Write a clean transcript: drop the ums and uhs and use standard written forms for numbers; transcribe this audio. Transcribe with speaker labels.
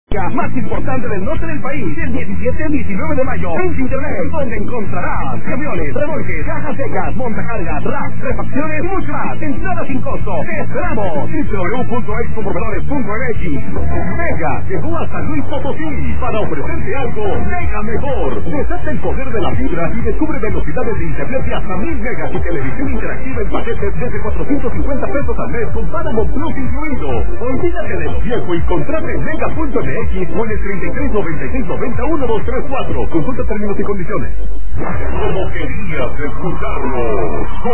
Speaker 1: más importante del norte del país, del 17 al 19 de mayo, en Internet, donde encontrarás camiones, remolques, cajas secas, montacargas, racks, refacciones y mucho más. Entrada sin costo. ¡Te esperamos! www.expomovedores.mx. Mega llegó a San Luis Potosí para ofrecerte algo mega mejor. Desata el poder de la fibra y descubre velocidades de internet de hasta 1000 megas y televisión interactiva en paquetes desde 450 pesos al mes con Paramount Plus incluido. Olvídate de lo viejo y contrate en mega.mx o en el 33 96 90 1234. Consulta términos y condiciones. Como querías escucharlo.